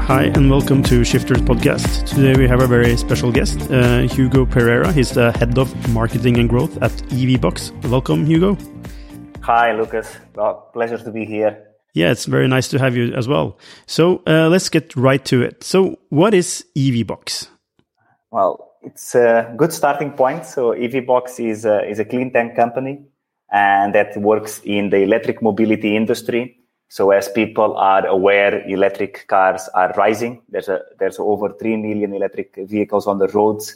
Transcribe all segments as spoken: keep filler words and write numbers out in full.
Hi, and welcome to Shifters Podcast. Today we have a very special guest, uh, Hugo Pereira. He's the head of marketing and growth at EVBox. Welcome, Hugo. Hi, Lucas. Well, pleasure to be here. Yeah, it's very nice to have you as well. So uh, let's get right to it. So what is EVBox? Well, it's a good starting point. So EVBox is a, is a clean tech company and that works in the electric mobility industry. So as people are aware, electric cars are rising. There's a, there's over three million electric vehicles on the roads.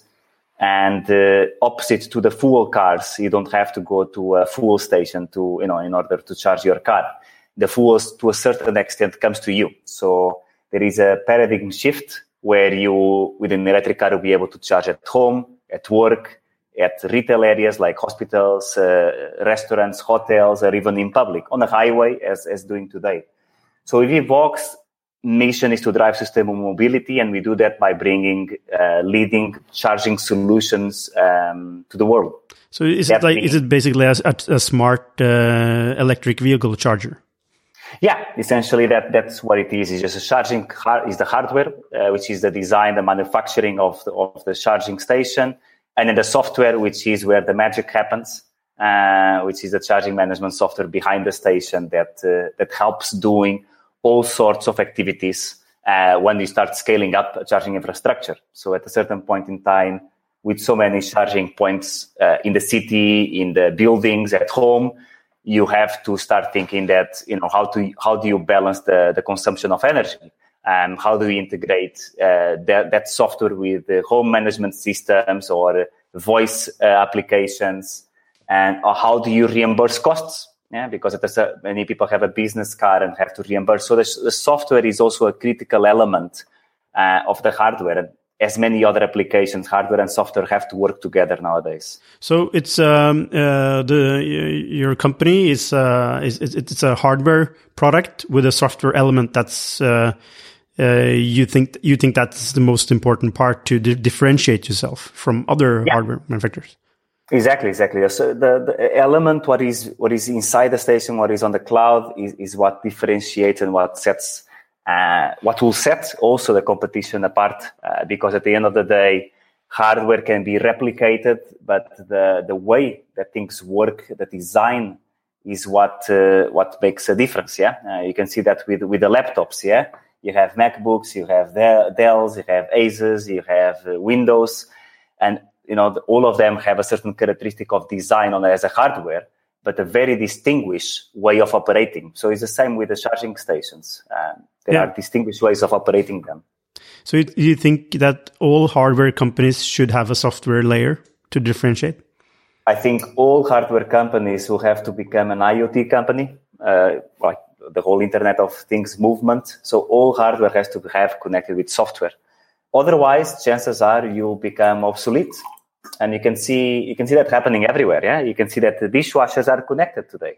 And uh, opposite to the fuel cars, you don't have to go to a fuel station to, you know, in order to charge your car. The fuel, to a certain extent, comes to you. So there is a paradigm shift where you, with an electric car, will be able to charge at home, at work, at retail areas like hospitals, uh, restaurants, hotels, or even in public, on the highway, as, as doing today. So EVBox mission is to drive sustainable mobility, and we do that by bringing uh, leading charging solutions um, to the world. So is it like is it basically a, a smart uh, electric vehicle charger? Yeah, essentially that that's what it is. It's just a charging is the hardware, uh, which is the design, the manufacturing of the, of the charging station, and then the software, which is where the magic happens, uh, which is the charging management software behind the station that uh, that helps doing all sorts of activities uh, when you start scaling up charging infrastructure. So at a certain point in time, with so many charging points uh, in the city, in the buildings, at home, you have to start thinking that, you know, how to how do you balance the, the consumption of energy? And how do you integrate uh, that, that software with the home management systems or voice uh, applications? And or how do you reimburse costs? Yeah, because it is a, many people have a business car and have to reimburse. So the, the software is also a critical element uh, of the hardware. And as many other applications, hardware and software have to work together nowadays. So it's um, uh, the your company is uh, is it's a hardware product with a software element. That's uh, uh, you think you think that's the most important part to di- differentiate yourself from other yeah. hardware manufacturers. Exactly, exactly. So the, the element, what is what is inside the station, what is on the cloud, is, is what differentiates and what sets, uh, what will set also the competition apart. Uh, because at the end of the day, hardware can be replicated, but the the way that things work, the design, is what uh, what makes a difference. Yeah, uh, you can see that with with the laptops. Yeah, you have MacBooks, you have Dells, you have Asus, you have uh, Windows, and you know, all of them have a certain characteristic of design on as a hardware, but a very distinguished way of operating. So it's the same with the charging stations. Uh, there yeah. are distinguished ways of operating them. So you, you think that all hardware companies should have a software layer to differentiate? I think all hardware companies will have to become an IoT company, uh, like the whole Internet of Things movement. So all hardware has to have connected with software. Otherwise, chances are you'll become obsolete. And you can see you can see that happening everywhere. Yeah, you can see that the dishwashers are connected today,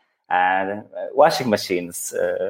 and uh, washing machines, uh,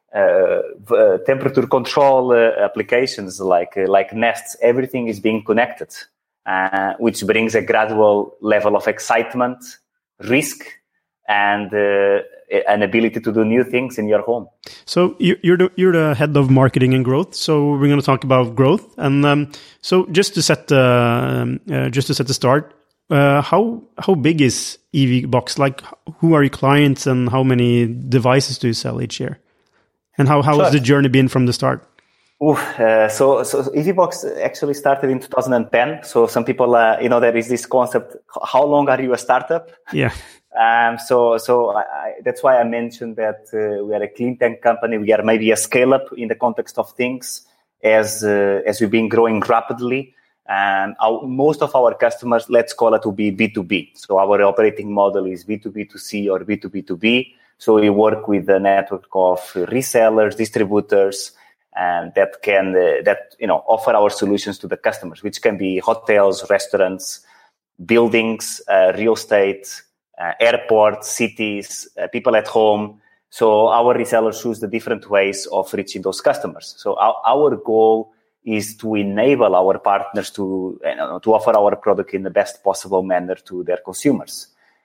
uh, uh, temperature control uh, applications like uh, like Nest. Everything is being connected, uh, which brings a gradual level of excitement, risk, and uh, an ability to do new things in your home. So you're the, you're the head of marketing and growth. So we're going to talk about growth. And um, so just to set uh, uh, just to set the start, uh, how how big is EVBox? Like, who are your clients, and how many devices do you sell each year? And how how sure. has the journey been from the start? Ooh, uh, so, so EVBox actually started in two thousand ten. So some people, uh, you know, there is this concept: how long are you a startup? Yeah. Um, so, so I, I, that's why I mentioned that uh, we are a clean tech company. We are maybe a scale up in the context of things as uh, as we've been growing rapidly. And our, most of our customers, let's call it to be B two B. So our operating model is B two B to C or B two B to B. So we work with a network of resellers, distributors, and that can uh, that you know offer our solutions to the customers, which can be hotels, restaurants, buildings, uh, real estate. Uh, airports, cities, uh, people at home. So our resellers choose the different ways of reaching those customers. So our, our goal is to enable our partners to, you know, to offer our product in the best possible manner to their consumers.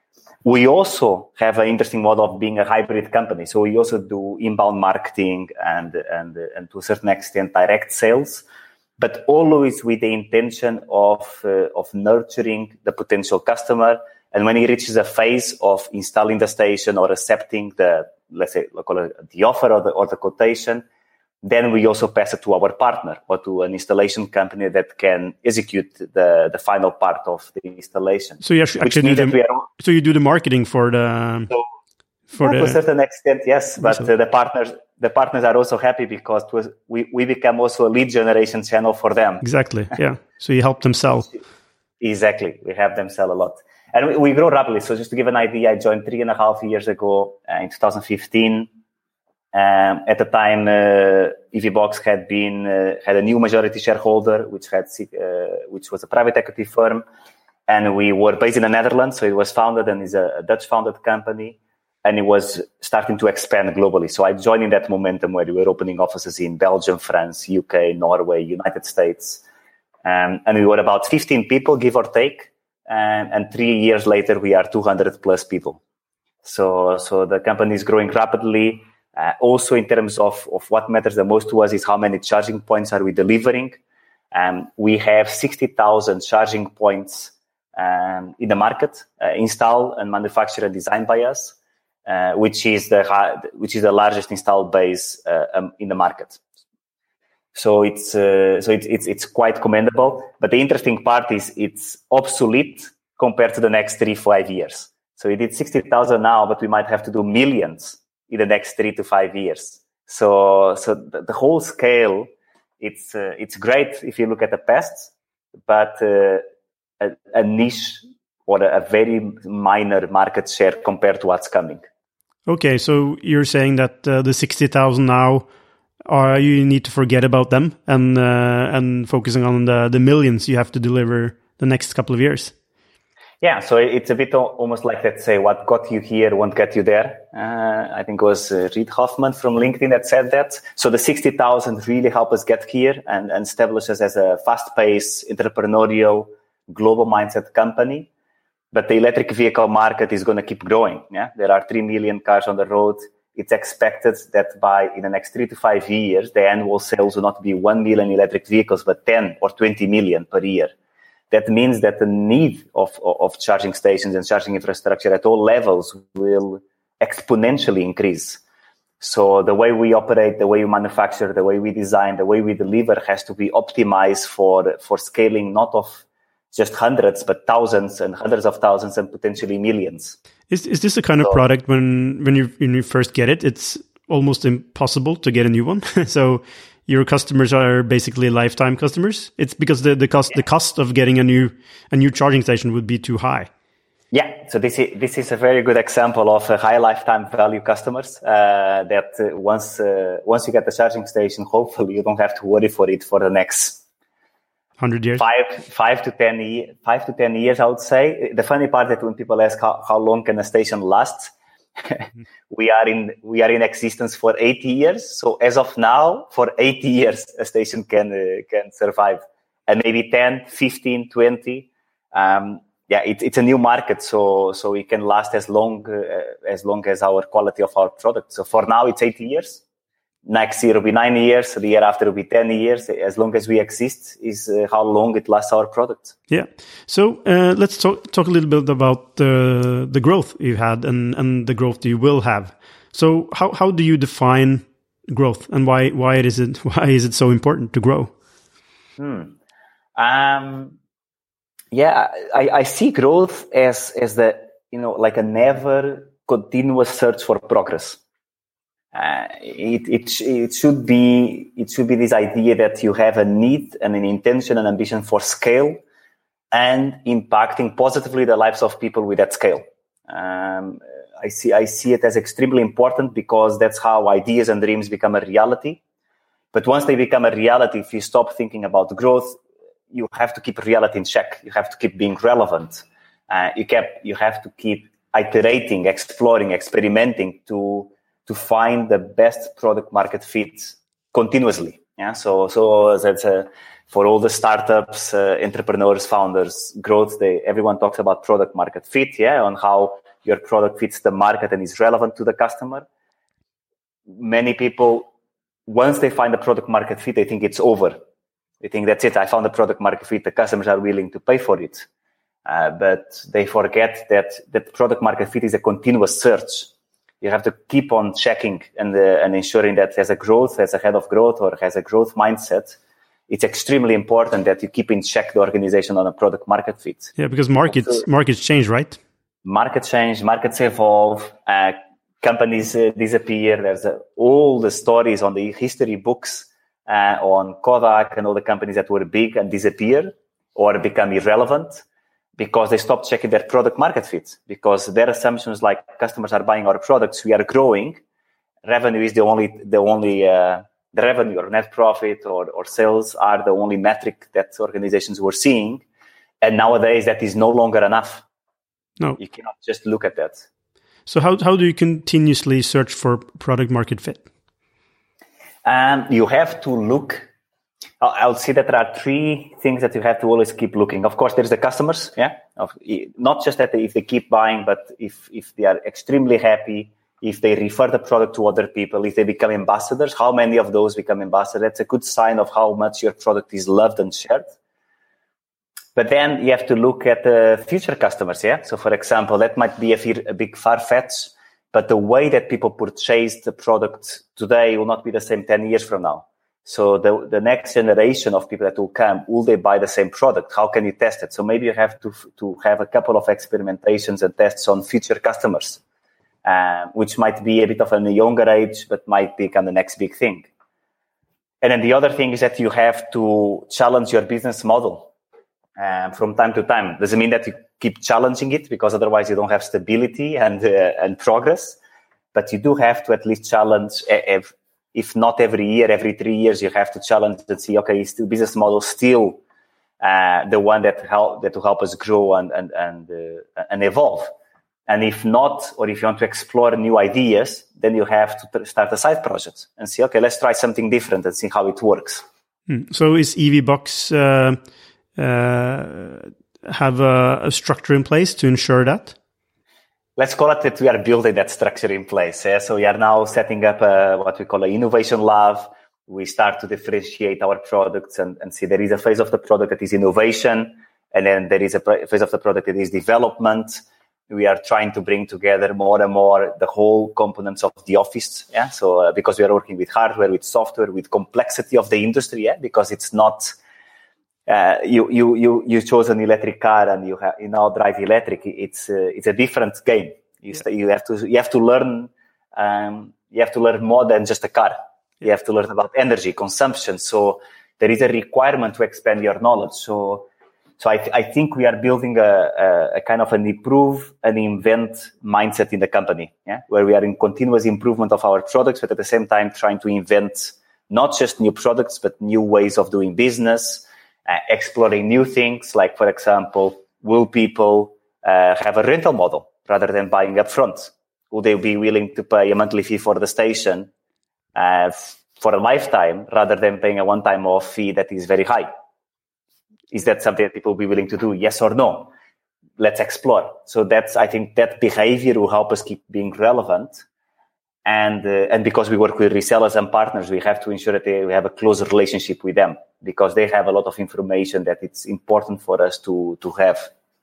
We also have an interesting model of being a hybrid company. So we also do inbound marketing and, and, and to a certain extent, direct sales, but always with the intention of, uh, of nurturing the potential customer. And when he reaches a phase of installing the station or accepting the, let's say, call it the offer or the, or the quotation, then we also pass it to our partner or to an installation company that can execute the, the final part of the installation. So you actually do the, are, so you do the marketing for the so, for yeah, the, to a certain extent, yes. But uh, the partners the partners are also happy because it was, we we become also a lead generation channel for them. Exactly. Yeah. So you help them sell. Exactly. We help them sell a lot, and we, we grow rapidly. So just to give an idea, I joined three and a half years ago uh, in two thousand fifteen. Um, at the time, uh, EVBox had been uh, had a new majority shareholder, which had uh, which was a private equity firm, and we were based in the Netherlands. So it was founded and is a, a Dutch-founded company, and it was starting to expand globally. So I joined in that momentum where we were opening offices in Belgium, France, U K, Norway, United States, um, and we were about fifteen people, give or take. And, and three years later, we are two hundred plus people. So so the company is growing rapidly. Uh, also, in terms of, of what matters the most to us is how many charging points are we delivering. Um, we have sixty thousand charging points um, in the market, uh, installed and manufactured and designed by us, uh, which is the which is the largest installed base uh, um, in the market. So it's uh, so it's, it's it's quite commendable. But the interesting part is it's obsolete compared to the next three five years. So we did sixty thousand now, but we might have to do millions in the next three to five years. So, so the, the whole scale, it's uh, it's great if you look at the past, but uh, a, a niche or a, a very minor market share compared to what's coming. Okay, so you're saying that uh, the sixty thousand now, are you need to forget about them and uh, and focusing on the the millions you have to deliver the next couple of years. Yeah, so it's a bit almost like, let's say, what got you here won't get you there. Uh, I think it was uh, Reid Hoffman from LinkedIn that said that. So the sixty thousand really help us get here and, and establish us as a fast-paced, entrepreneurial, global mindset company. But the electric vehicle market is going to keep growing. Yeah, there are three million cars on the road. It's expected that by in the next three to five years, the annual sales will not be one million electric vehicles, but ten or twenty million per year. That means that the need of, of charging stations and charging infrastructure at all levels will exponentially increase. So the way we operate, the way we manufacture, the way we design, the way we deliver has to be optimized for, for scaling not of just hundreds, but thousands and hundreds of thousands and potentially millions. Is is this the kind of so, product when, when, you, when you first get it, it's almost impossible to get a new one? So your customers are basically lifetime customers. It's because the, the cost yeah. the cost of getting a new a new charging station would be too high. Yeah, so this is this is a very good example of uh, high lifetime value customers. Uh, that uh, once uh, once you get the charging station, hopefully you don't have to worry for it for the next hundred years, five five to ten years, five to ten years. I would say. The funny part that when people ask how, how long can a station last. we are in we are in existence for eighty years. So as of now, for eighty years, a station can uh, can survive, and maybe ten, fifteen, twenty. Um, yeah, it, it's a new market, so so it can last as long uh, as long as our quality of our product. So for now, it's eighty years. Next year will be nine years. The year after will be ten years. As long as we exist, is uh, how long it lasts our product. Yeah. So uh, let's talk talk a little bit about the the growth you had and, and the growth you will have. So how how do you define growth and why why it is it why is it so important to grow? Hmm. Um. Yeah, I, I see growth as as the you know like a never continuous search for progress. Uh, it, it it should be it should be this idea that you have a need and an intention and ambition for scale and impacting positively the lives of people with that scale. Um, I see I see it as extremely important because that's how ideas and dreams become a reality. But once they become a reality, if you stop thinking about growth, you have to keep reality in check. You have to keep being relevant. Uh, you kept you have to keep iterating, exploring, experimenting to. to find the best product market fit continuously. Yeah. So, so that's a, for all the startups, uh, entrepreneurs, founders, growth, they, everyone talks about product market fit. Yeah. On how your product fits the market and is relevant to the customer. Many people, once they find the product market fit, they think it's over. They think that's it. I found the product market fit. The customers are willing to pay for it. Uh, but they forget that that product market fit is a continuous search. You have to keep on checking and uh, and ensuring that as a growth, as a head of growth or has a growth mindset, it's extremely important that you keep in check the organization on a product market fit. Yeah, because markets also, markets change, right? Markets change, markets evolve, uh, companies uh, disappear. There's uh, all the stories on the history books uh, on Kodak and all the companies that were big and disappear or become irrelevant, because they stopped checking their product market fit, because their assumptions like customers are buying our products, we are growing, revenue is the only, the only, uh, the revenue or net profit or, or sales are the only metric that organizations were seeing. And nowadays that is no longer enough. No. You cannot just look at that. So how, how do you continuously search for product market fit? Um, you have to look. I would say that there are three things that you have to always keep looking. Of course, there's the customers, yeah. Of, not just that if they keep buying, but if, if they are extremely happy, if they refer the product to other people, if they become ambassadors, how many of those become ambassadors? That's a good sign of how much your product is loved and shared. But then you have to look at the future customers, yeah. So, for example, that might be a, a big far-fetched, but the way that people purchase the product today will not be the same ten years from now. So the, the next generation of people that will come, will they buy the same product? How can you test it? So maybe you have to to have a couple of experimentations and tests on future customers, uh, which might be a bit of a younger age, but might become the next big thing. And then the other thing is that you have to challenge your business model um, from time to time. Doesn't mean that you keep challenging it, because otherwise you don't have stability and uh, and progress. But you do have to at least challenge every, if not every year, every three years, you have to challenge and see, okay, is the business model still uh, the one that help that will help us grow and and and, uh, and evolve? And if not, or if you want to explore new ideas, then you have to start a side project and see, okay, let's try something different and see how it works. Hmm. So is EVBox uh, uh, have a, a structure in place to ensure that? Let's call it that we are building that structure in place. Yeah? So we are now setting up a, what we call an innovation lab. We start to differentiate our products and, and see there is a phase of the product that is innovation, and then there is a phase of the product that is development. We are trying to bring together more and more the whole components of the office. Yeah. So uh, because we are working with hardware, with software, with complexity of the industry. Yeah. Because it's not, Uh, you you you you chose an electric car and you have you now drive electric. It's uh, it's a different game. You yeah. st- you have to you have to learn um, you have to learn more than just a car. You have to learn about energy consumption. So there is a requirement to expand your knowledge. So so I th- I think we are building a, a, a kind of an improve and invent mindset in the company. Yeah, where we are in continuous improvement of our products, but at the same time trying to invent not just new products but new ways of doing business. Uh, exploring new things, like, for example, will people uh, have a rental model rather than buying up front? Will they be willing to pay a monthly fee for the station uh, f- for a lifetime rather than paying a one-time off fee that is very high? Is that something that people will be willing to do? Yes or no? Let's explore. So that's, I think that behavior will help us keep being relevant. And uh, and because we work with resellers and partners, we have to ensure that they, we have a closer relationship with them, because they have a lot of information that it's important for us to to have.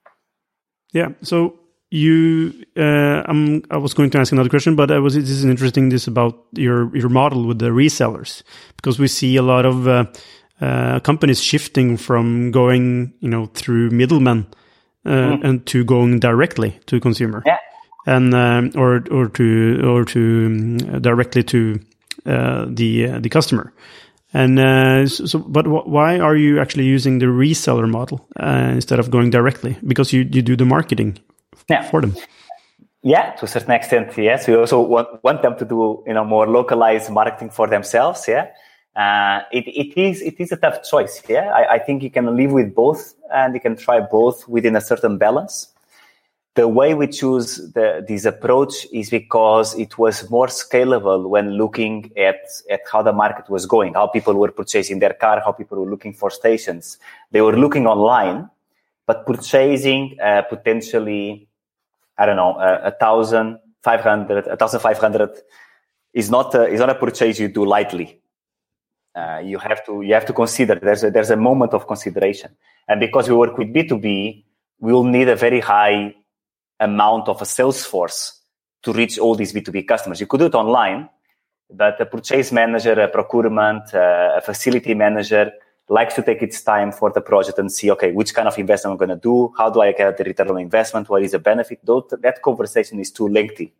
Yeah. So you, uh, I'm, I was going to ask another question, but I was this is interesting. This about your your model with the resellers, because we see a lot of uh, uh, companies shifting from going, you know, through middlemen uh, mm. and to going directly to consumer. Yeah. And um, or or to or to um, directly to uh, the uh, the customer, and uh, so, so. But w- why are you actually using the reseller model uh, instead of going directly? Because you, you do the marketing yeah. for them. Yeah, to a certain extent, yes. We also want, want them to do, you know, more localized marketing for themselves. Yeah, uh, it it is it is a tough choice. Yeah, I, I think you can live with both, and you can try both within a certain balance. The way we choose the, this approach is because it was more scalable when looking at, at how the market was going, how people were purchasing their car, how people were looking for stations. They were looking online, but purchasing uh, potentially I don't know, a, a thousand five hundred, a thousand five hundred is not a, is not a purchase you do lightly. Uh, you have to you have to consider there's a, there's a moment of consideration, and because we work with B two B, we will need a very high amount of a sales force to reach all these B two B customers. You could do it online, but a purchase manager, a procurement, uh, a facility manager likes to take its time for the project and see, okay, which kind of investment I'm going to do? How do I get the return on investment? What is the benefit? Those, that conversation is too lengthy.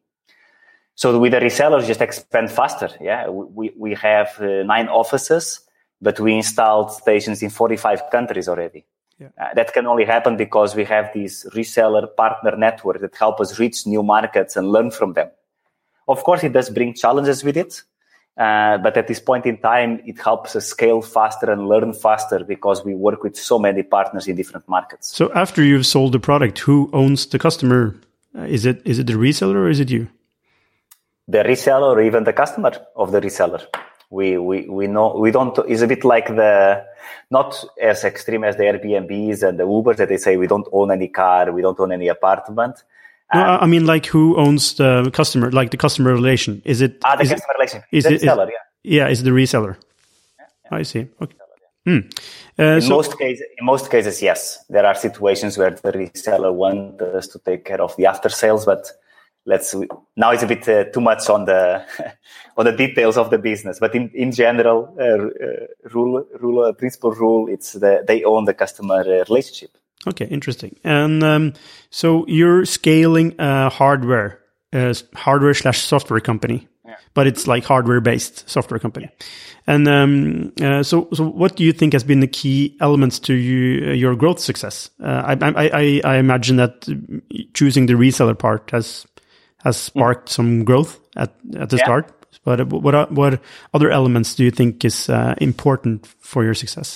So with the resellers, just expand faster. Yeah, we we have uh, nine offices, but we installed stations in forty-five countries already. Yeah. Uh, that can only happen because we have this reseller partner network that help us reach new markets and learn from them. Of course, it does bring challenges with it, uh, but at this point in time, it helps us scale faster and learn faster because we work with so many partners in different markets. So after you've sold the product, who owns the customer? Uh, is it is it the reseller or is it you? The reseller or even the customer of the reseller. We we we know we don't. It's a bit like the not as extreme as the Airbnbs and the Ubers that they say we don't own any car, we don't own any apartment. No, um, I mean like who owns the customer, like the customer relation? Is it ah the is customer it, relation? Is the it reseller? Is, yeah, yeah, is the reseller? Yeah, yeah. I see. Okay. Hmm. Uh, in so, most cases, in most cases, yes, there are situations where the reseller wants us to take care of the after sales, but. Let's now it's a bit uh, too much on the on the details of the business, but in in general, uh, uh, rule rule uh, principal rule, it's the, they own the customer uh, relationship. Okay, interesting. And um, so you're scaling a hardware uh, hardware slash software company, yeah. But it's like hardware based software company. Yeah. And um, uh, so so what do you think has been the key elements to you, uh, your growth success? Uh, I, I I I imagine that choosing the reseller part has. has sparked mm. some growth at, at the yeah. start. But what what other elements do you think is uh, important for your success?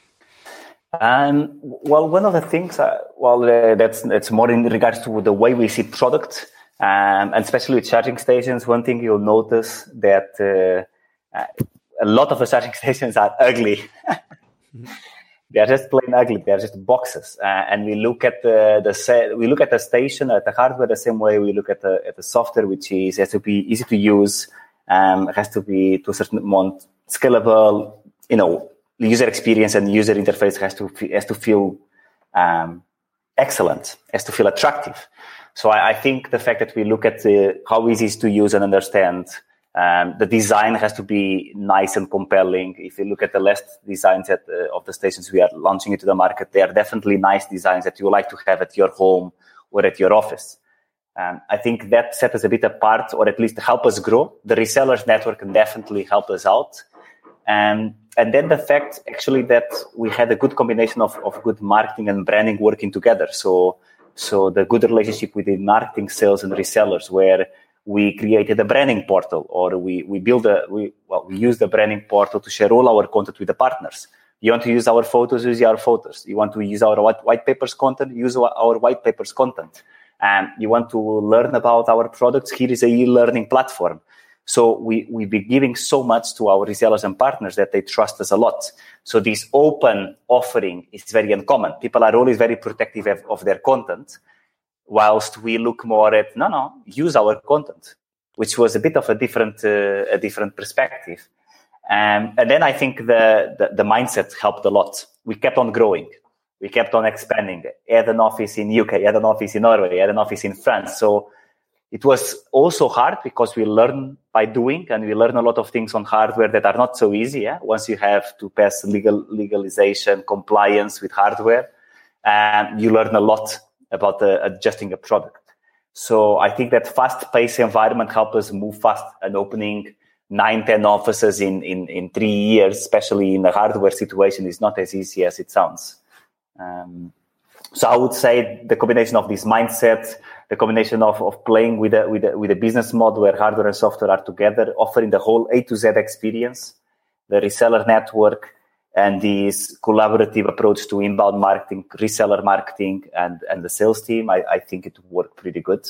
Um, well, one of the things, uh, well, uh, that's that's more in regards to the way we see product, um, and especially with charging stations. One thing you'll notice that uh, uh, a lot of the charging stations are ugly. mm-hmm. They are just plain ugly. They are just boxes, uh, and we look at the the se- we look at the station at the hardware the same way we look at the at the software, which is has to be easy to use, um, has to be to a certain amount scalable. You know, the user experience and user interface has to has to feel um, excellent, has to feel attractive. So I, I think the fact that we look at the, how easy it is to use and understand. Um, the design has to be nice and compelling. If you look at the last designs at, uh, of the stations we are launching into the market, they are definitely nice designs that you like to have at your home or at your office. Um, I think that set us a bit apart, or at least help us grow. The resellers network can definitely help us out. Um, and then the fact actually that we had a good combination of, of good marketing and branding working together. So, so the good relationship with the marketing, sales, and resellers, where we created a branding portal, or we we build a we well we use the branding portal to share all our content with the partners. You want to use our photos, use our photos. You want to use our white, white papers content, use our white papers content. And you want to learn about our products, here is a e-learning platform. So we we be giving so much to our resellers and partners that they trust us a lot. So this open offering is very uncommon. People are always very protective of, of their content. Whilst we look more at, no, no, use our content, which was a bit of a different uh, a different perspective. Um, and then I think the, the, the mindset helped a lot. We kept on growing. We kept on expanding. Had an office in U K, had an office in Norway, had an office in France. So it was also hard because we learn by doing, and we learn a lot of things on hardware that are not so easy. Yeah? Once you have to pass legal legalization, compliance with hardware, um, you learn a lot about uh, adjusting a product. So I think that fast-paced environment helped us move fast, and opening nine, ten offices in, in, in three years, especially in a hardware situation, is not as easy as it sounds. Um, so I would say the combination of this mindset, the combination of, of playing with a, with, a, with a business model where hardware and software are together, offering the whole A to Z experience, the reseller network, and this collaborative approach to inbound marketing, reseller marketing, and, and the sales team, I, I think it worked pretty good.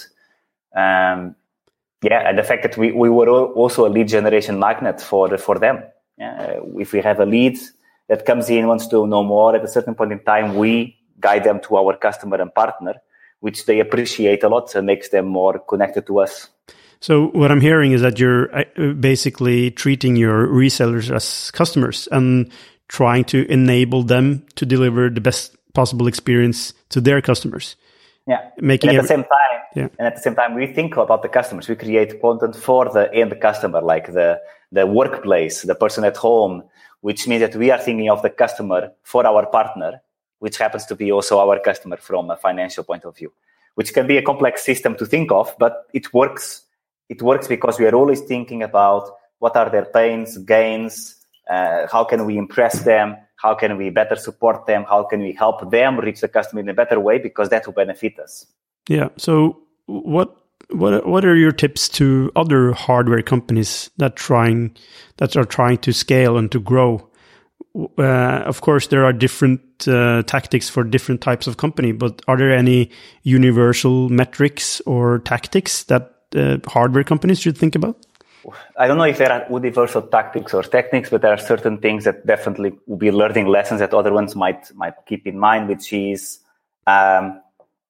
Um, yeah, and the fact that we, we were also a lead generation magnet for, for them. Yeah, if we have a lead that comes in, wants to know more, at a certain point in time, we guide them to our customer and partner, which they appreciate a lot and makes them more connected to us. So what I'm hearing is that you're basically treating your resellers as customers and trying to enable them to deliver the best possible experience to their customers. Yeah. Making and at every- the same time, yeah. and at the same time, we think about the customers. We create content for the end customer, like the, the workplace, the person at home, which means that we are thinking of the customer for our partner, which happens to be also our customer from a financial point of view, which can be a complex system to think of, but it works. It works because we are always thinking about what are their pains, gains, uh, how can we impress them, how can we better support them, how can we help them reach the customer in a better way, because that will benefit us. Yeah. So what what what are your tips to other hardware companies that trying that are trying to scale and to grow? Uh, of course, there are different uh, tactics for different types of company, but are there any universal metrics or tactics that uh, hardware companies should think about? I don't know if there are universal tactics or techniques, but there are certain things that definitely will be learning lessons that other ones might might keep in mind, which is um,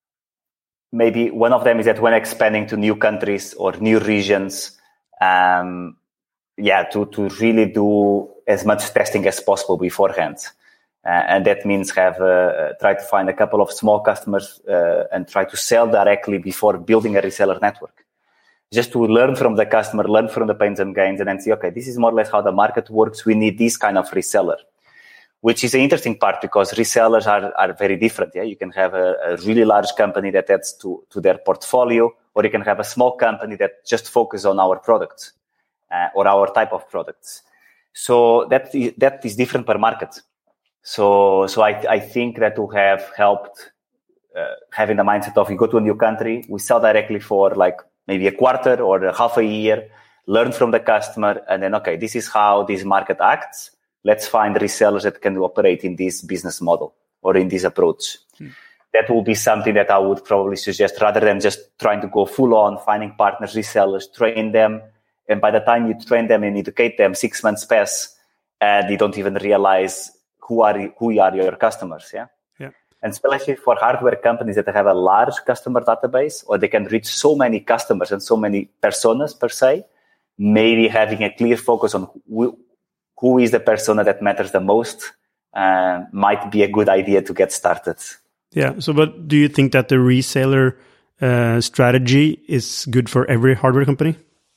maybe one of them is that when expanding to new countries or new regions, um, yeah, to, to really do as much testing as possible beforehand. Uh, and that means have uh, try to find a couple of small customers uh, and try to sell directly before building a reseller network. Just to learn from the customer, learn from the pains and gains, and then see, okay, this is more or less how the market works. We need this kind of reseller, which is an interesting part because resellers are, are very different. Yeah, you can have a, a really large company that adds to, to their portfolio, or you can have a small company that just focuses on our products uh, or our type of products. So that is, that is different per market. So, so I, I think that will have helped uh, having the mindset of we go to a new country, we sell directly for like maybe a quarter or a half a year, learn from the customer, and then, okay, this is how this market acts. Let's find resellers that can operate in this business model or in this approach. Hmm. That will be something that I would probably suggest rather than just trying to go full on, finding partners, resellers, train them. And by the time you train them and educate them, six months pass and you don't even realize who are who are your customers. Yeah. Yeah. And especially for hardware companies that have a large customer database, or they can reach so many customers and so many personas per se, maybe having a clear focus on who, who is the persona that matters the most uh, might be a good idea to get started. Yeah. So, but do you think that the reseller uh, strategy is good for every hardware company?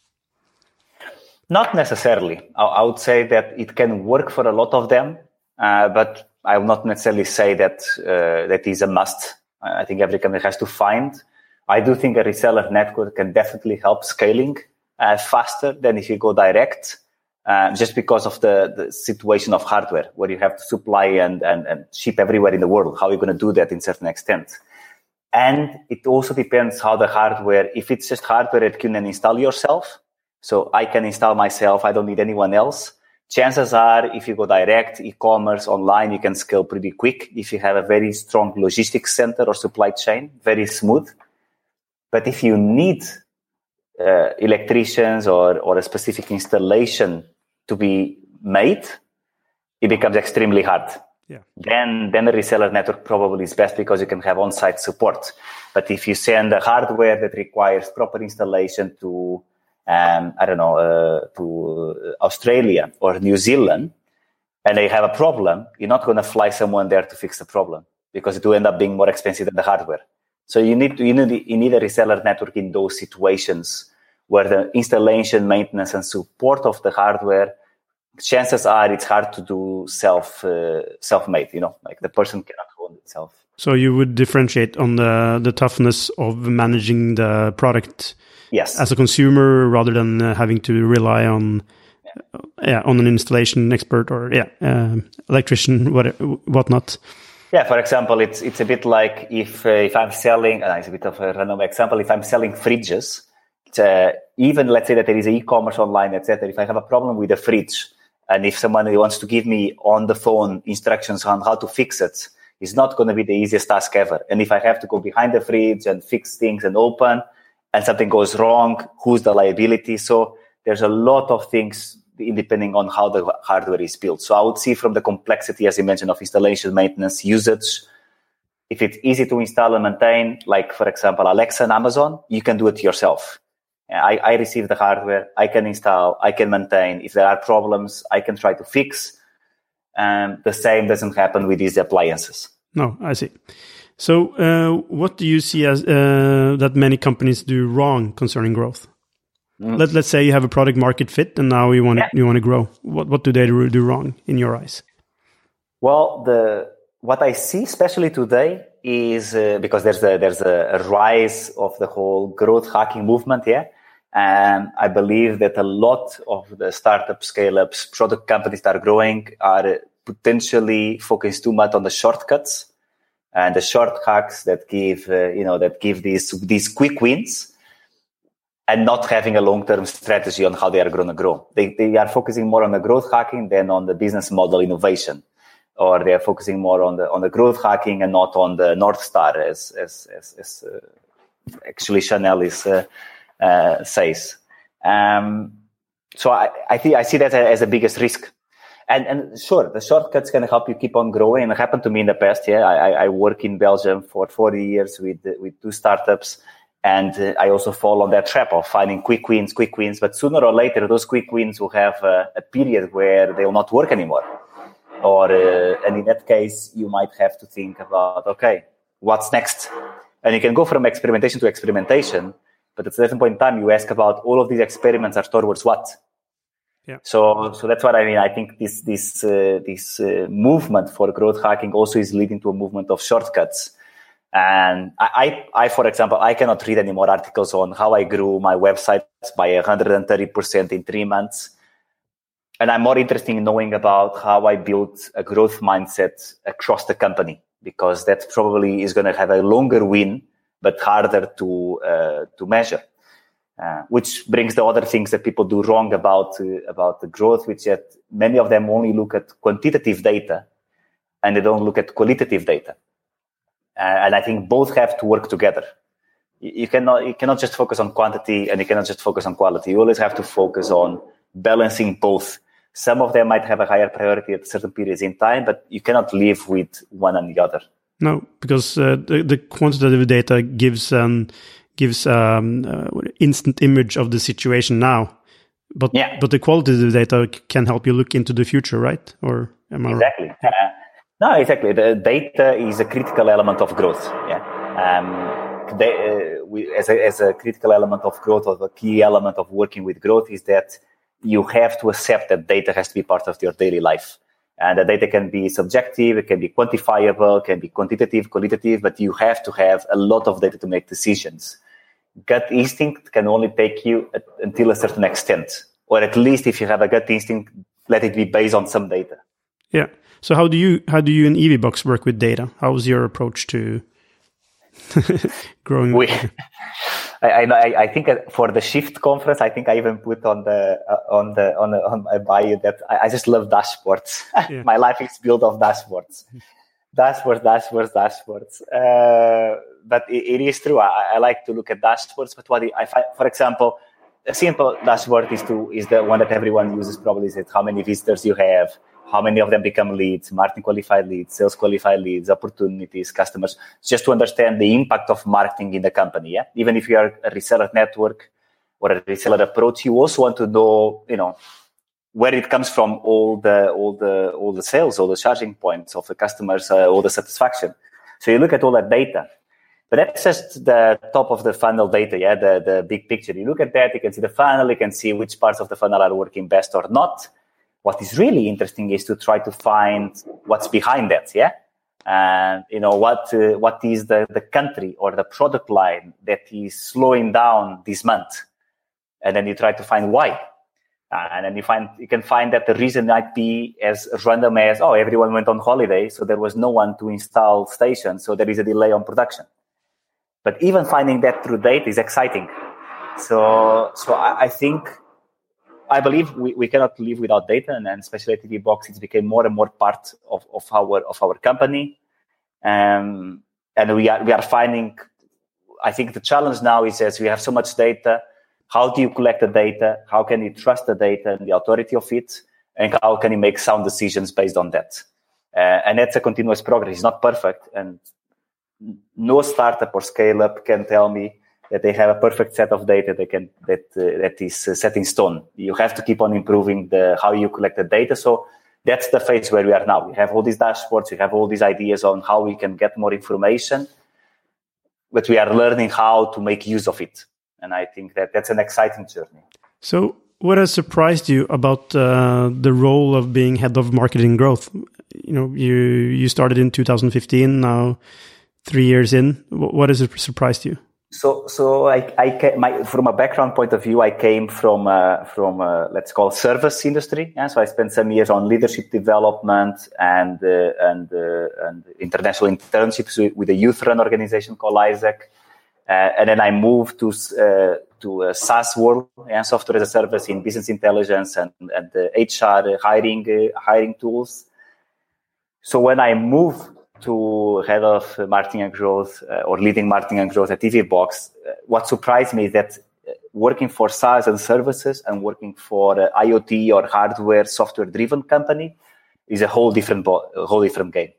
Not necessarily. I, I would say that it can work for a lot of them, uh, but I will not necessarily say that uh, that is a must. I think every company has to find. I do think a reseller network can definitely help scaling uh, faster than if you go direct, uh, just because of the, the situation of hardware, where you have to supply and, and, and ship everywhere in the world. How are you going to do that in certain extent? And it also depends how the hardware, if it's just hardware that you can install yourself, so I can install myself, I don't need anyone else. Chances are, if you go direct, e-commerce, online, you can scale pretty quick if you have a very strong logistics center or supply chain, very smooth. But if you need uh, electricians or, or a specific installation to be made, it becomes extremely hard. Yeah. Then, then the reseller network probably is best because you can have on-site support. But if you send the hardware that requires proper installation to Um, I don't know, uh, to Australia or New Zealand, and they have a problem, you're not going to fly someone there to fix the problem because it will end up being more expensive than the hardware. So you need to, you need, you need a reseller network in those situations where the installation, maintenance, and support of the hardware, chances are it's hard to do self, uh, self-made, you know, like the person cannot hold itself. So you would differentiate on the, the toughness of managing the product. Yes. As a consumer, rather than uh, having to rely on, yeah. Uh, yeah, on an installation expert or yeah, uh, electrician, what whatnot. Yeah, for example, it's it's a bit like if uh, if I'm selling, uh, it's a bit of a random example. If I'm selling fridges, uh, even let's say that there is an e-commerce online, et cetera. If I have a problem with a fridge, and if someone wants to give me on the phone instructions on how to fix it, it's not going to be the easiest task ever. And if I have to go behind the fridge and fix things and open, and something goes wrong, who's the liability? So there's a lot of things depending on how the hardware is built. So I would see from the complexity, as you mentioned, of installation, maintenance, usage, If it's easy to install and maintain, like, for example, Alexa and Amazon, you can do it yourself. I, I receive the hardware, I can install, I can maintain. If there are problems, I can try to fix. And the same doesn't happen with these appliances. No, I see. So uh, what do you see as uh, that many companies do wrong concerning growth? Mm. Let, let's say you have a product market fit and now you want to yeah. you want to grow. What, what do they do wrong in your eyes? Well, the what I see, especially today, is uh, because there's a there's a, a rise of the whole growth hacking movement, yeah. And I believe that a lot of the startup scale-ups, product companies that are growing are potentially focused too much on the shortcuts and the short hacks that give uh, you know that give these these quick wins, and not having a long-term strategy on how they are going to grow. They they are focusing more on the growth hacking than on the business model innovation. Or they are focusing more on the on the growth hacking and not on the North Star, as as as, as uh, actually Chanel is uh, uh, says. Um, so I, I think I see that as the biggest risk. And and sure, the shortcuts can help you keep on growing. And it happened to me in the past. Yeah, I, I work in Belgium for forty years with with two startups, and uh, I also fall on that trap of finding quick wins, quick wins. But sooner or later, those quick wins will have a, a period where they will not work anymore. Or, uh, and in that case, you might have to think about, okay, what's next? And you can go from experimentation to experimentation, but at a certain point in time, you ask about all of these experiments are towards what? Yeah. So, so that's what I mean. I think this this uh, this uh, movement for growth hacking also is leading to a movement of shortcuts. And I, I, I, for example, I cannot read any more articles on how I grew my websites by one hundred thirty percent in three months. And I'm more interested in knowing about how I built a growth mindset across the company, because that probably is going to have a longer win, but harder to uh, to measure. Uh, which brings the other things that people do wrong about uh, about the growth, which that many of them only look at quantitative data, and they don't look at qualitative data. Uh, and I think both have to work together. You, you cannot you cannot just focus on quantity, and you cannot just focus on quality. You always have to focus on balancing both. Some of them might have a higher priority at certain periods in time, but you cannot live with one and the other. No, because uh, the, the quantitative data gives um, gives um, uh, instant image of the situation now, but yeah. but the qualitative data can help you look into the future, right? Or am I exactly? Right? Uh, no, exactly. The data is a critical element of growth. Yeah, um, they, uh, we, as a as a critical element of growth, or a key element of working with growth is that you have to accept that data has to be part of your daily life. And the data can be subjective, it can be quantifiable, can be quantitative, qualitative, but you have to have a lot of data to make decisions. Gut instinct can only take you at, until a certain extent. Or at least if you have a gut instinct, let it be based on some data. Yeah. So how do you how do you in EVBox work with data? How is your approach to growing? We, I, I I think for the Shift conference, I think I even put on the uh, on the on the, on my bio that I, I just love dashboards. Yeah. My life is built of dashboards, dashboards, dashboards, dashboards. Uh, but it, it is true. I, I like to look at dashboards. But what I find, for example, a simple dashboard is to is the one that everyone uses. Probably is how many visitors you have, how many of them become leads, marketing qualified leads, sales qualified leads, opportunities, customers, just to understand the impact of marketing in the company. Yeah, even if you are a reseller network or a reseller approach, you also want to know, you know, where it comes from, all the all the all the sales, all the charging points of the customers, uh, all the satisfaction. So you look at all that data. But that's just the top of the funnel data, yeah, the, the big picture. You look at that, you can see the funnel, you can see which parts of the funnel are working best or not. What is really interesting is to try to find what's behind that, yeah? And, you know, what uh, what is the, the country or the product line that is slowing down this month? And then you try to find why. Uh, and then you find you can find that the reason might be as random as, oh, everyone went on holiday, so there was no one to install stations, so there is a delay on production. But even finding that through data is exciting. So so I, I think, I believe we, we cannot live without data, and, and especially at EVBox, it's became more and more part of, of our of our company. Um, and we are we are finding, I think the challenge now is, as we have so much data, how do you collect the data? How can you trust the data and the authority of it? And how can you make sound decisions based on that? Uh, and that's a continuous progress. It's not perfect, and no startup or scale up can tell me that they have a perfect set of data that can that uh, that is uh, set in stone. You have to keep on improving the how you collect the data. So that's the phase where we are now. We have all these dashboards, we have all these ideas on how we can get more information, but we are learning how to make use of it. And I think that that's an exciting journey. So what has surprised you about uh, the role of being head of marketing growth? You know, you you started in two thousand fifteen, now three years in. What has surprised you? So, so I, I came, my, from a background point of view, I came from, uh, from uh, let's call service industry. Yeah? So I spent some years on leadership development and uh, and uh, and international internships with, with a youth run organization called Isaac, uh, and then I moved to uh, to a SaaS world, yeah? Software as a service in business intelligence and and uh, H R uh, hiring uh, hiring tools. So when I moved to head of marketing and growth uh, or leading marketing and growth at EVBox, uh, what surprised me is that uh, working for SaaS and services and working for uh, IoT or hardware software driven company is a whole different bo- a whole different game.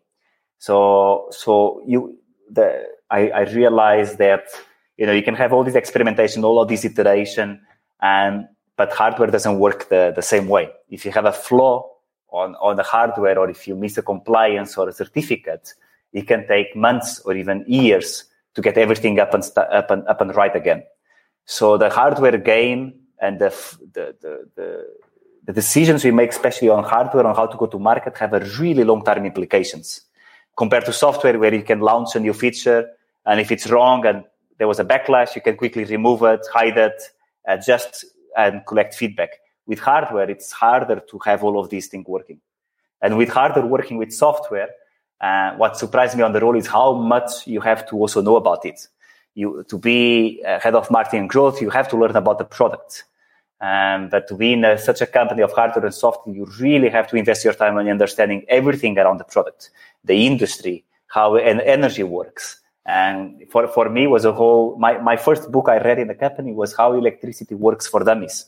So so you the I, I realized that you know you can have all this experimentation, all of this iteration, and but hardware doesn't work the, the same way. If you have a flaw on, on the hardware, or if you miss a compliance or a certificate, it can take months or even years to get everything up and st- up and up and right again. So the hardware game and the, the the the the decisions we make, especially on hardware, on how to go to market, have a really long-term implications compared to software, where you can launch a new feature, and if it's wrong and there was a backlash, you can quickly remove it, hide it, adjust, and collect feedback. With hardware, it's harder to have all of these things working. And with hardware working with software, uh, what surprised me on the role is how much you have to also know about it. You to be uh, head of marketing and growth, you have to learn about the product. Um, but to be in a, such a company of hardware and software, you really have to invest your time in understanding everything around the product, the industry, how en- energy works. And for, for me, was a whole. My, my first book I read in the company was How Electricity Works for Dummies.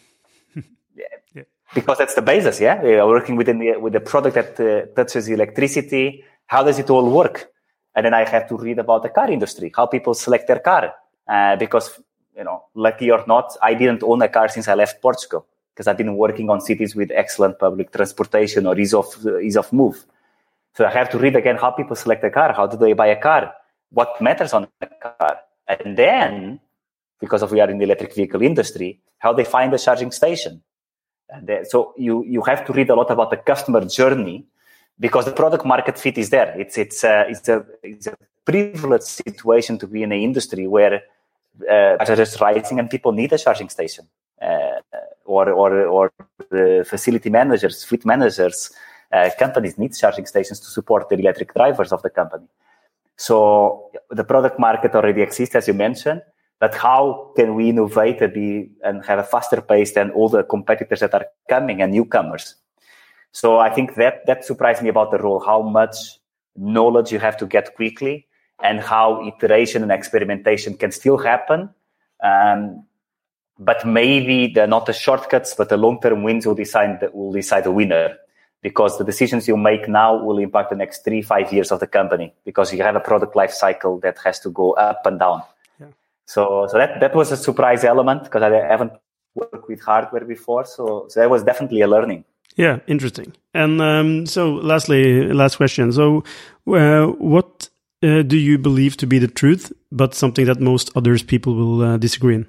Yeah. Because that's the basis, yeah? We are working within the, with the product that uh, touches electricity. How does it all work? And then I have to read about the car industry, how people select their car. Uh, because, you know, lucky or not, I didn't own a car since I left Portugal, because I've been working on cities with excellent public transportation or ease of, uh, ease of move. So I have to read again how people select a car. How do they buy a car? What matters on a car? And then, because of we are in the electric vehicle industry, how they find a charging station. And they, so you, you have to read a lot about the customer journey, because the product market fit is there. It's it's a, it's a, it's a privileged situation to be in an industry where uh, are just rising and people need a charging station, uh, or or or the facility managers, fleet managers, uh, companies need charging stations to support the electric drivers of the company. So the product market already exists, as you mentioned. But how can we innovate and be and have a faster pace than all the competitors that are coming and newcomers? So I think that that surprised me about the role, how much knowledge you have to get quickly, and how iteration and experimentation can still happen. Um, but maybe they're not the shortcuts, but the long-term wins will decide the, will decide the winner, because the decisions you make now will impact the next three, five years of the company, because you have a product life cycle that has to go up and down. So, so that, that was a surprise element, because I haven't worked with hardware before. So, so that was definitely a learning. Yeah, interesting. And um, so, lastly, last question. So, uh, what uh, do you believe to be the truth, but something that most others people will uh, disagree in?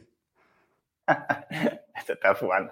That's a tough one.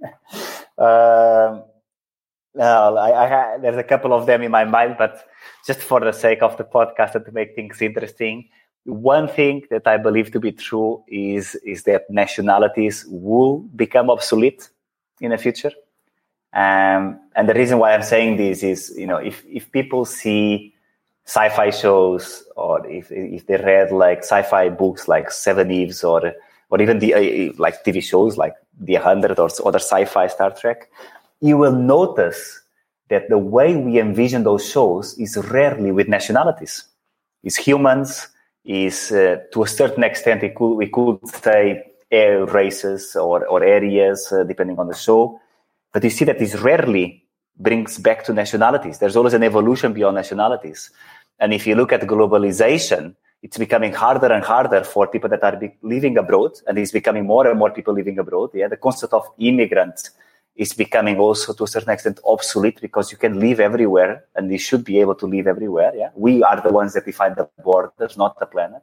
um, no, I, I ha- there's a couple of them in my mind, but just for the sake of the podcast and to make things interesting. One thing that I believe to be true is, is that nationalities will become obsolete in the future. Um, and the reason why I'm saying this is, you know, if, if people see sci-fi shows, or if, if they read like sci-fi books like Seven Eves, or, or even the, uh, like T V shows like The Hundred or other sci-fi Star Trek, you will notice that the way we envision those shows is rarely with nationalities. It's humans. Is uh, to a certain extent, we could, we could say air races or, or areas, uh, depending on the show. But you see that this rarely brings back to nationalities. There's always an evolution beyond nationalities. And if you look at globalization, it's becoming harder and harder for people that are be- living abroad, and it's becoming more and more people living abroad. Yeah, the concept of immigrant is becoming also to a certain extent obsolete, because you can live everywhere and you should be able to live everywhere. Yeah, we are the ones that define the borders, not the planet.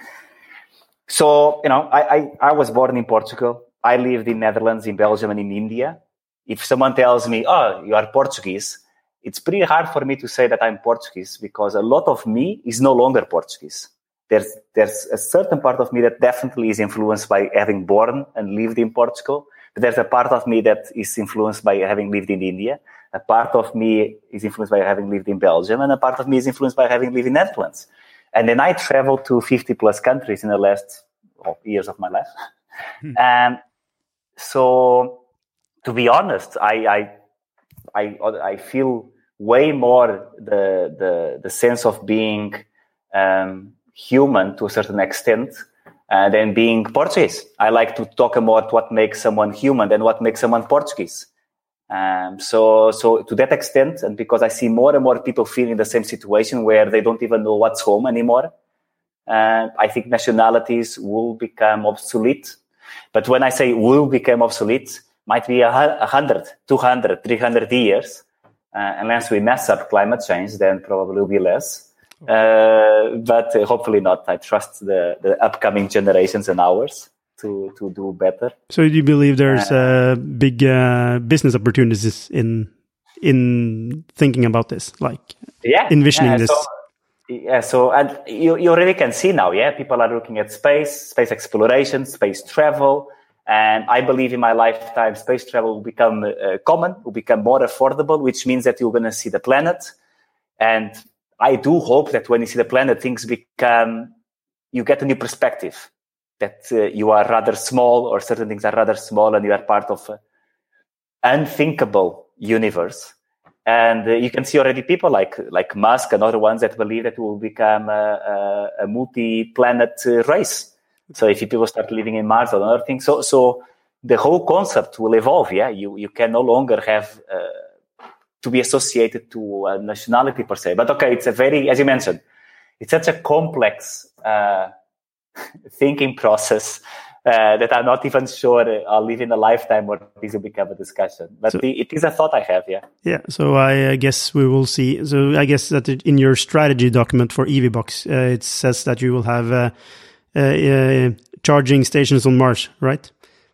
So, you know, I, I, I was born in Portugal. I lived in Netherlands, in Belgium, and in India. If someone tells me, oh, you are Portuguese, it's pretty hard for me to say that I'm Portuguese, because a lot of me is no longer Portuguese. There's there's a certain part of me that definitely is influenced by having born and lived in Portugal. But there's a part of me that is influenced by having lived in India. A part of me is influenced by having lived in Belgium. And a part of me is influenced by having lived in Netherlands. And then I traveled to fifty plus countries in the last oh, years of my life. Hmm. And so, to be honest, I, I, I, I feel way more the, the, the sense of being, um, human to a certain extent uh, than being Portuguese. I like to talk about what makes someone human than what makes someone Portuguese. Um, so, so to that extent, and because I see more and more people feeling the same situation where they don't even know what's home anymore, uh, I think nationalities will become obsolete. But when I say will become obsolete, might be a hundred, two hundred, three hundred years. Uh, unless we mess up climate change, then probably will be less. Uh, but uh, hopefully not. I trust the, the upcoming generations and ours to, to do better. So you believe there's uh, uh, big uh, business opportunities in in thinking about this, like yeah, envisioning yeah, this? So, yeah, so and you, you already can see now, yeah, people are looking at space, space exploration, space travel. And I believe in my lifetime, space travel will become uh, common, will become more affordable, which means that you're going to see the planet. And I do hope that when you see the planet, things become, you get a new perspective, that uh, you are rather small, or certain things are rather small, and you are part of an unthinkable universe. And uh, you can see already people like like Musk and other ones that believe that it will become a, a, a multi-planet uh, race. So if people start living in Mars or other things, so so the whole concept will evolve. Yeah, you you can no longer have Uh, to be associated to a nationality per se. But okay, it's a very, as you mentioned, it's such a complex uh, thinking process uh, that I'm not even sure I'll live in a lifetime or this will become a discussion. But so, the, it is a thought I have, yeah. Yeah, so I uh, guess we will see. So I guess that in your strategy document for EVBox, uh, it says that you will have uh, uh, uh, charging stations on Mars, right?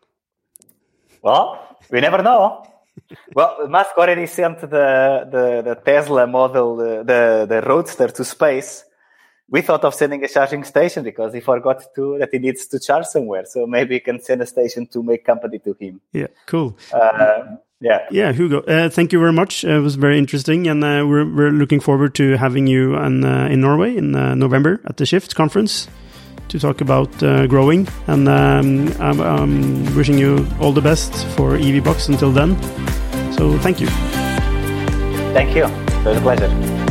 Well, we never know. Well, Musk already sent the, the, the Tesla model, the, the, the Roadster to space. We thought of sending a charging station because he forgot to that he needs to charge somewhere. So maybe he can send a station to make company to him. Yeah, cool. Uh, yeah, yeah, Hugo. Uh, thank you very much. It was very interesting, and uh, we're we're looking forward to having you on, uh, in Norway in uh, November at the Shift conference to talk about uh, growing. And um, I'm, I'm wishing you all the best for EVBox until then. So thank you. Thank you. It was a pleasure.